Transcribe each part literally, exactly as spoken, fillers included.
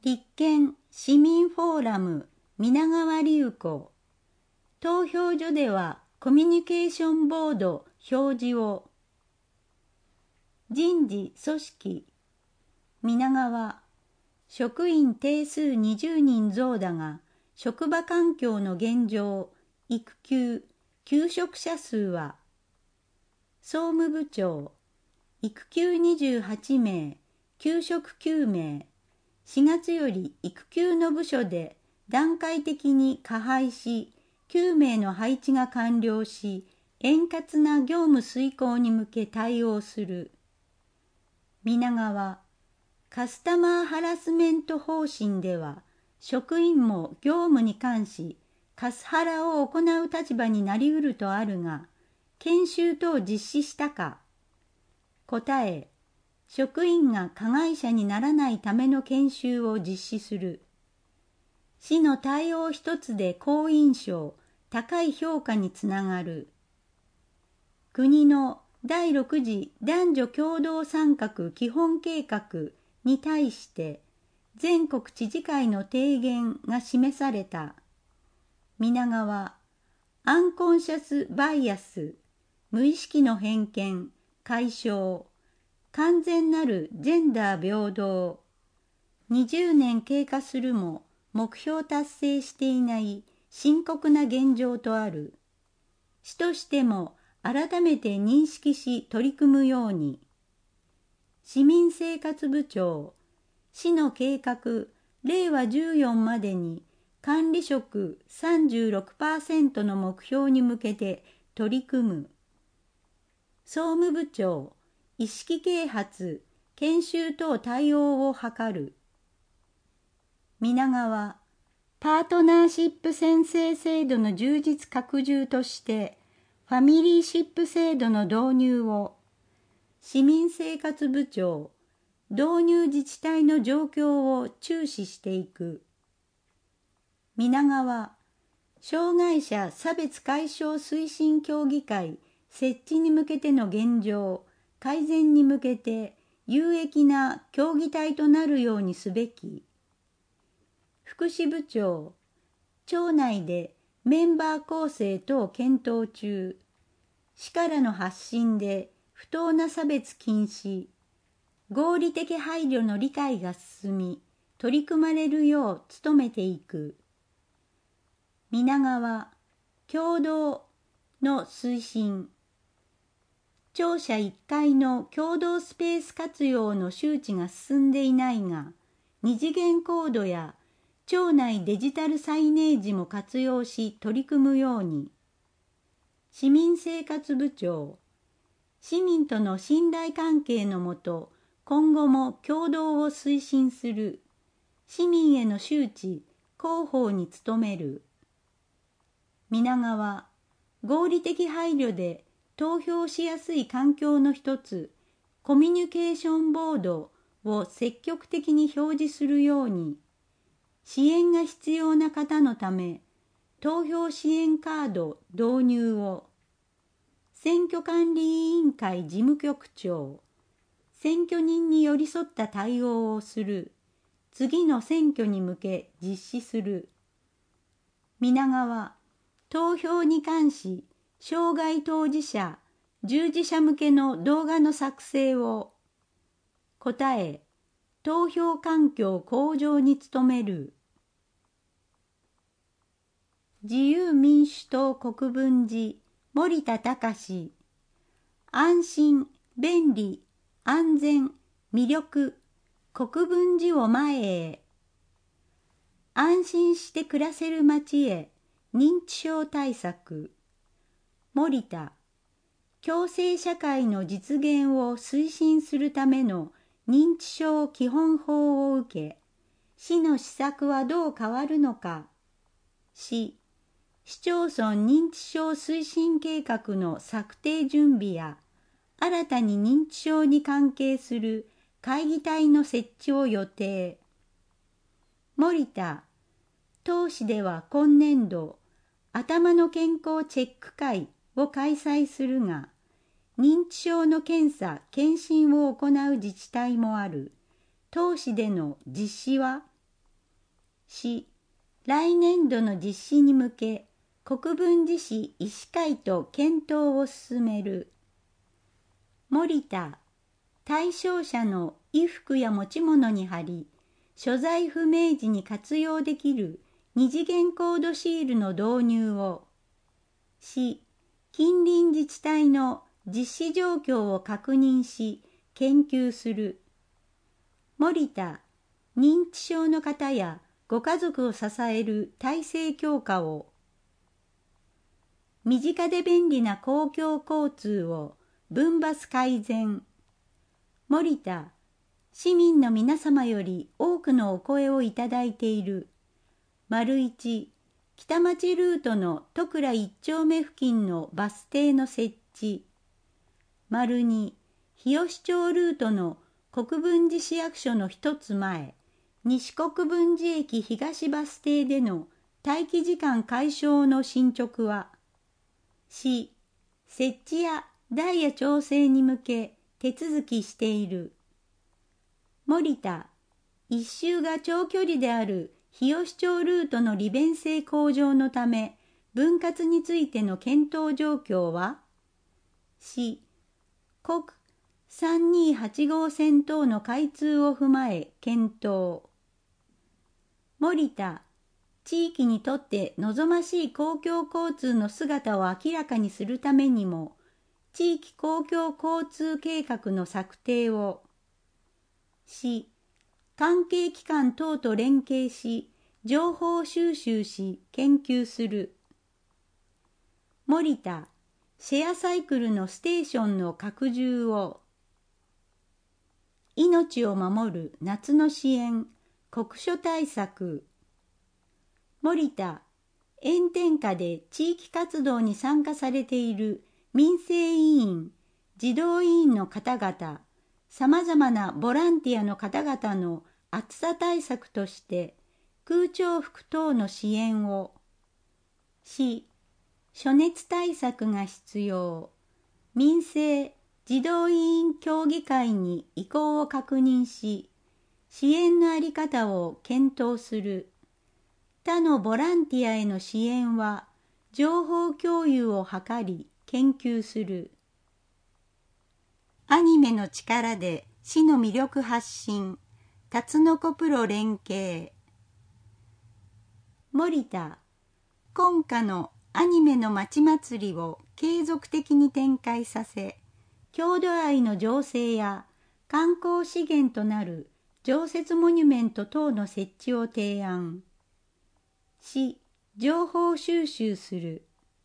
立憲市民フォーラム皆川隆子。投票所ではコミュニケーションボード表示を。人事組織皆川。職員定数にじゅうにん増だが、職場環境の現状、育休、休職者数は。総務部長。育休にじゅうはちめい、休職きゅうめい。しがつより育休の部署で段階的に加配し、きゅうめいの配置が完了し、円滑な業務遂行に向け対応する。皆川。カスタマーハラスメント方針では、職員も業務に関し、カスハラを行う立場になりうるとあるが、研修等実施したか。答え。職員が加害者にならないための研修を実施する。市の対応一つで好印象、高い評価につながる。国のだいろく次男女共同参画基本計画に対して全国知事会の提言が示された。皆川。アンコンシャスバイアス、無意識の偏見、解消。完全なるジェンダー平等。にじゅうねん経過するも目標達成していない深刻な現状とある。市としても改めて認識し取り組むように。市民生活部長。市の計画、れいわじゅうよんまでに管理職 さんじゅうろくパーセント の目標に向けて取り組む。総務部長。意識啓発、研修等対応を図る。皆川。パートナーシップ宣誓制度の充実拡充として、ファミリーシップ制度の導入を。市民生活部長。導入自治体の状況を注視していく。皆川。障害者差別解消推進協議会設置に向けての現状、改善に向けて有益な協議体となるようにすべき。福祉部長。庁内でメンバー構成等検討中。市からの発信で不当な差別禁止。合理的配慮の理解が進み、取り組まれるよう努めていく。皆川。共同の推進。庁舎いっかいの共同スペース活用の周知が進んでいないが、二次元コードや庁内デジタルサイネージも活用し取り組むように。市民生活部長。市民との信頼関係のもと、今後も共同を推進する。市民への周知、広報に努める。皆川。合理的配慮で投票しやすい環境の一つ、コミュニケーションボードを積極的に表示するように。支援が必要な方のため、投票支援カード導入を。選挙管理委員会事務局長。選挙人に寄り添った対応をする。次の選挙に向け実施する。皆川。投票に関し、障害当事者、従事者向けの動画の作成を。答え。投票環境向上に努める。自由民主党国分寺、森田隆。安心、便利、安全、魅力、国分寺を前へ。安心して暮らせる街へ、認知症対策。森田。共生社会の実現を推進するための認知症基本法を受け、市の施策はどう変わるのか。市。市町村認知症推進計画の策定準備や、新たに認知症に関係する会議体の設置を予定。森田。当市では今年度、頭の健康チェック会を開催するが、認知症の検査・検診を行う自治体もある。当市での実施は、 し、来年度の実施に向け、国分寺市医師会と検討を進める。森田、対象者の衣服や持ち物に貼り、所在不明時に活用できる二次元コードシールの導入を。し、近隣自治体の実施状況を確認し、研究する。森田、認知症の方やご家族を支える体制強化を。身近で便利な公共交通を分バス改善。森田、市民の皆様より多くのお声をいただいている。丸一、北町ルートの戸倉一丁目付近のバス停の設置。丸二、日吉町ルートの国分寺市役所の一つ前、西国分寺駅東バス停での待機時間解消の進捗は。し、設置やダイヤ調整に向け手続きしている。森田、一周が長距離である日吉町ルートの利便性向上のため、分割についての検討状況は。し、国さんにーはちごう線等の開通を踏まえ検討。森田、地域にとって望ましい公共交通の姿を明らかにするためにも、地域公共交通計画の策定を。し、関係機関等と連携し、情報収集し、研究する。森田、シェアサイクルのステーションの拡充を。命を守る夏の支援、酷暑対策。森田、炎天下で地域活動に参加されている民生委員、児童委員の方々、さまざまなボランティアの方々の暑さ対策として空調服等の支援を。し、暑熱対策が必要。民生児童委員協議会に意向を確認し、支援のあり方を検討する。他のボランティアへの支援は、情報共有を図り、研究する。アニメの力で市の魅力発信、タツノコプロ連携。森田、今夏のアニメの街祭りを継続的に展開させ、郷土愛の醸成や観光資源となる常設モニュメント等の設置を提案。し、情報収集する。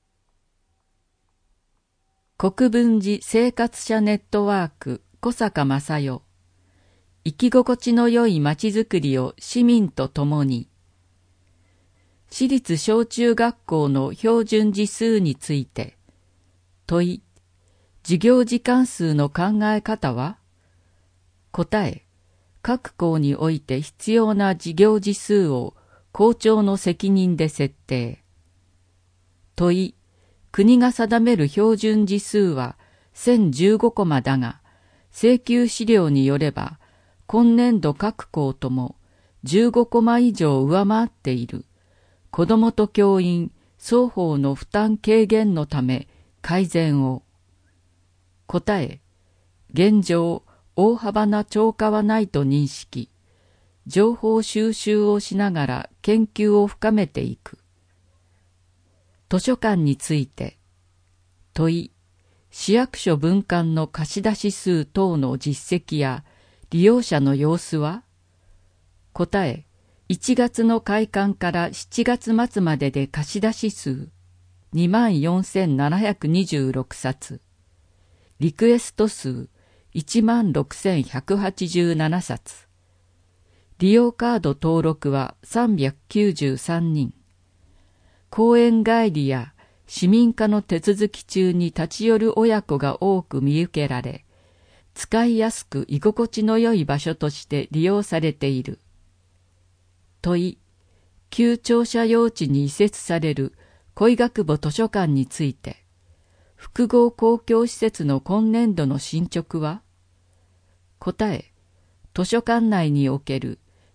国分寺生活者ネットワーク小坂正代。生き心地の良いまちづくりを市民と共に。私立小中学校の標準時数について。問い、授業時間数の考え方は？答え、各校において必要な授業時数を校長の責任で設定。問い、国が定める標準時数はせんじゅうごコマだが、請求資料によれば、今年度各校ともじゅうごコマ以上上回っている。子どもと教員双方の負担軽減のため改善を。答え、現状、大幅な超過はないと認識。情報収集をしながら研究を深めていく。図書館について。問い、市役所分館の貸出数等の実績や利用者の様子は？答え、いちがつの開館からしちがつ末までで貸出数にまんよんせんななひゃくにじゅうろくさつ。リクエスト数いちまんろくせんひゃくはちじゅうななさつ。利用カード登録はさんびゃくきゅうじゅうさんにん。公園帰りや市民課の手続き中に立ち寄る親子が多く見受けられ、使いやすく居心地の良い場所として利用されている。問い、旧庁舎用地に移設される恋学母図書館について、複合公共施設の今年度の進捗は？答え、図書館内における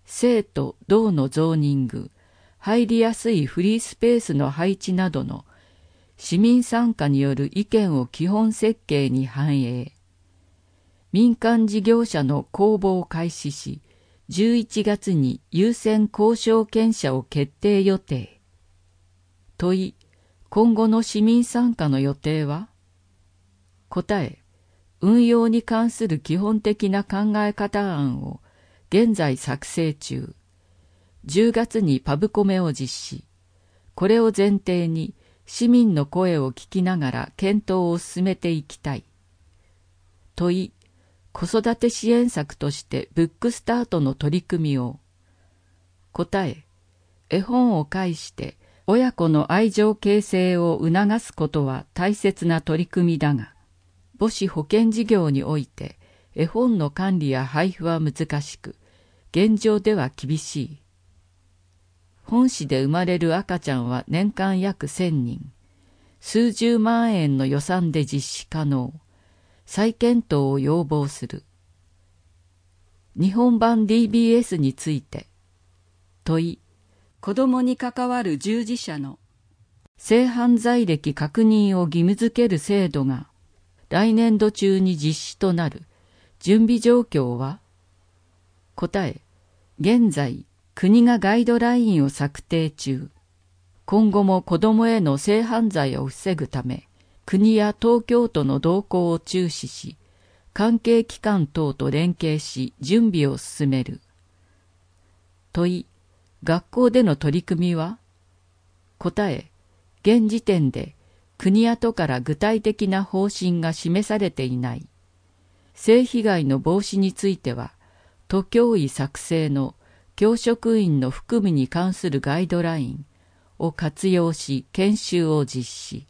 生と同のゾーニング、入りやすいフリースペースの配置などの市民参加による意見を基本設計に反映。民間事業者の公募を開始し、じゅういちがつに優先交渉権者を決定予定。問い、今後の市民参加の予定は？答え、運用に関する基本的な考え方案を現在作成中。じゅうがつにパブコメを実施。これを前提に市民の声を聞きながら検討を進めていきたい。問い、子育て支援策としてブックスタートの取り組みを。答え、絵本を介して親子の愛情形成を促すことは大切な取り組みだが、母子保健事業において絵本の管理や配布は難しく、現状では厳しい。本市で生まれる赤ちゃんは年間約せんにん、数十万円の予算で実施可能。再検討を要望する。日本版 ディービーエス について。問い、子どもに関わる従事者の性犯罪歴確認を義務付ける制度が来年度中に実施となる。準備状況は？答え、現在、国がガイドラインを策定中。今後も子どもへの性犯罪を防ぐため、国や東京都の動向を注視し、関係機関等と連携し準備を進める。問い、学校での取り組みは？答え、現時点で国や都から具体的な方針が示されていない。性被害の防止については、都教委作成の教職員の服務に関するガイドラインを活用し研修を実施。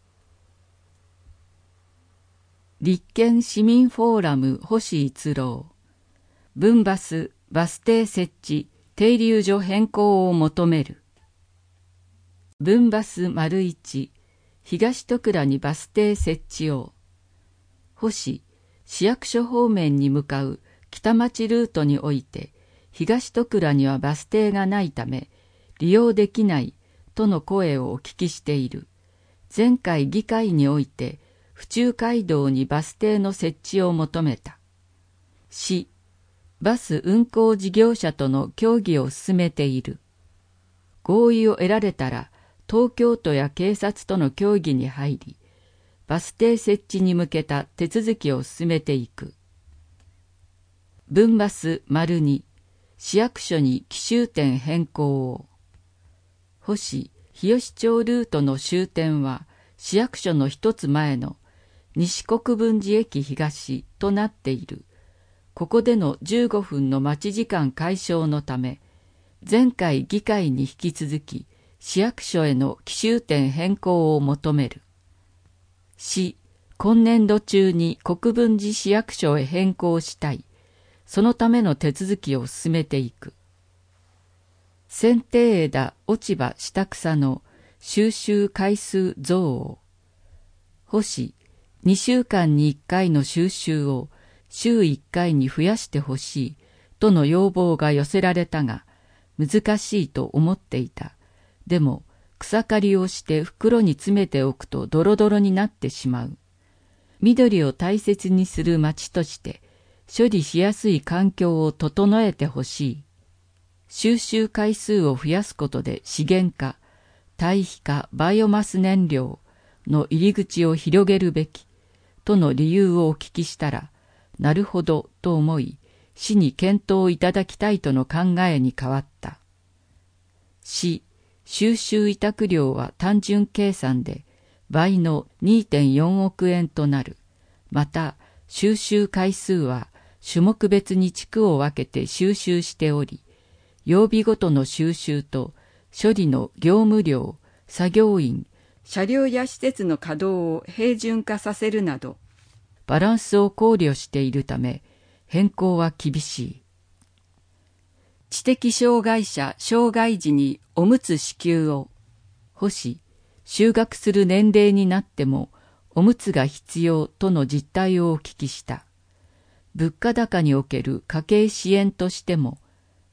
立憲市民フォーラム星一郎、分バスバス停設置停留所変更を求める。分バス丸一、東戸倉にバス停設置を。星、市役所方面に向かう北町ルートにおいて、東戸倉にはバス停がないため、利用できないとの声をお聞きしている。前回議会において、府中街道にバス停の設置を求めた。市、バス運行事業者との協議を進めている。合意を得られたら、東京都や警察との協議に入り、バス停設置に向けた手続きを進めていく。分バス丸に、市役所に起終点変更を。星、日吉町ルートの終点は、市役所の一つ前の西国分寺駅東となっている。ここでのじゅうごふんの待ち時間解消のため、前回議会に引き続き、市役所への起終点変更を求める。市、今年度中に国分寺市役所へ変更したい。そのための手続きを進めていく。剪定枝、落ち葉、下草の収集回数増を。星、にしゅうかんにいっかいの収集を週いっかいに増やしてほしいとの要望が寄せられたが、難しいと思っていた。でも、草刈りをして袋に詰めておくとドロドロになってしまう。緑を大切にする町として、処理しやすい環境を整えてほしい。収集回数を増やすことで資源化、堆肥化、バイオマス燃料の入り口を広げるべき、との理由をお聞きしたら、なるほどと思い、市に検討いただきたいとの考えに変わった。市、収集委託料は単純計算で倍の にてんよんおくえんとなる。また、収集回数は種目別に地区を分けて収集しており、曜日ごとの収集と処理の業務量、作業員、車両や施設の稼働を平準化させるなど、バランスを考慮しているため、変更は厳しい。知的障害者、障害児におむつ支給を。星、就学する年齢になっても、おむつが必要との実態をお聞きした。物価高における家計支援としても、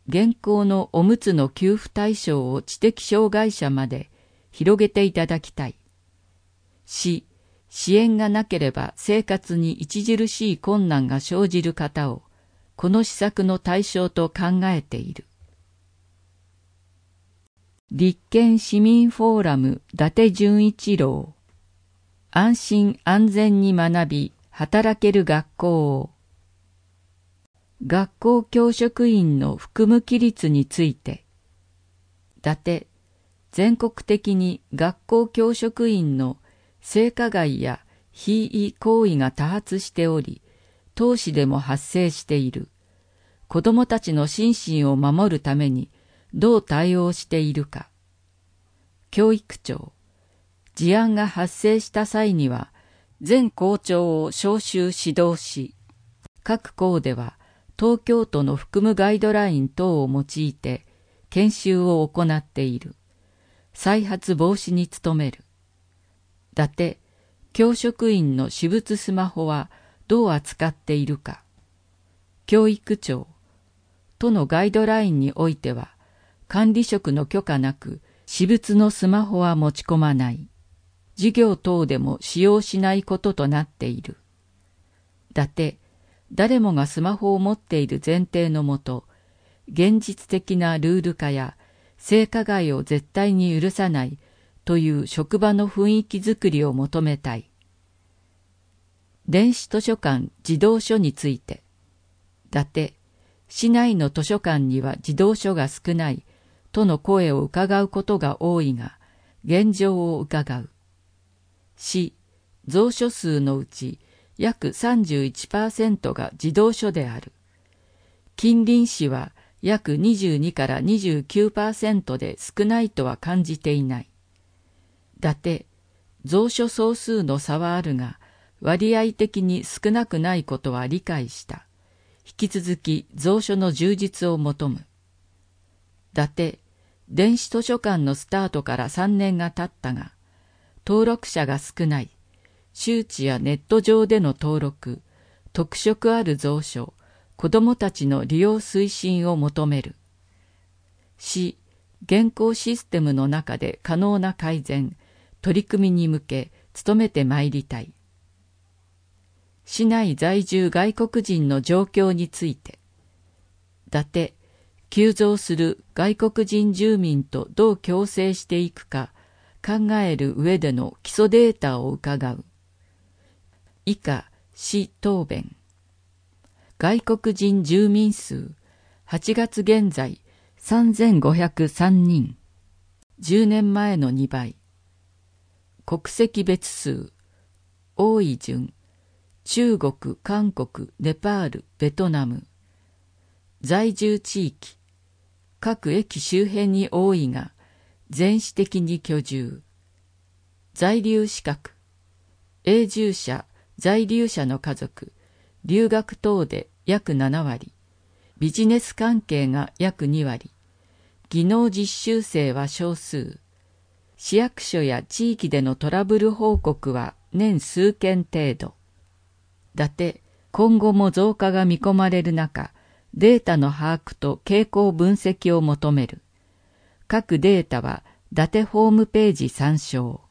現行のおむつの給付対象を知的障害者まで広げていただきたい。し、支援がなければ生活に著しい困難が生じる方をこの施策の対象と考えている。立憲市民フォーラム伊達純一郎。安心安全に学び働ける学校を。学校教職員の服務規律について。伊達、全国的に学校教職員の性加害や非違行為が多発しており、当市でも発生している。子どもたちの心身を守るためにどう対応しているか。教育長、事案が発生した際には、全校長を招集指導し、各校では東京都の服務ガイドライン等を用いて研修を行っている。再発防止に努める。伊達、教職員の私物スマホはどう扱っているか。教育長、都のガイドラインにおいては、管理職の許可なく私物のスマホは持ち込まない。授業等でも使用しないこととなっている。伊達、誰もがスマホを持っている前提のもと、現実的なルール化や性加害を絶対に許さないという職場の雰囲気づくりを求めたい。電子図書館児童書について。伊達、市内の図書館には児童書が少ないとの声を伺うことが多いが、現状を伺う。市、蔵書数のうち約 さんじゅういちパーセント が児童書である。近隣市は約にじゅうにからにじゅうきゅうパーセント で少ないとは感じていない。伊達、蔵書総数の差はあるが、割合的に少なくないことは理解した。引き続き蔵書の充実を求む。伊達、電子図書館のスタートからさんねんが経ったが、登録者が少ない。周知やネット上での登録、特色ある蔵書、子どもたちの利用推進を求める。市、現行システムの中で可能な改善、取り組みに向け努めてまいりたい。市内在住外国人の状況について。伊達、急増する外国人住民とどう共生していくか考える上での基礎データを伺う。以下、市答弁。外国人住民数、はちがつ現在さんぜんごひゃくさんにん。じゅうねんまえのにばい。国籍別数、多い順、中国、韓国、ネパール、ベトナム。在住地域、各駅周辺に多いが、全市的に居住。在留資格、永住者、在留者の家族、留学等で約ななわり、ビジネス関係が約にわり、技能実習生は少数、市役所や地域でのトラブル報告は年数件程度。伊達、今後も増加が見込まれる中、データの把握と傾向分析を求める。各データは伊達ホームページ参照。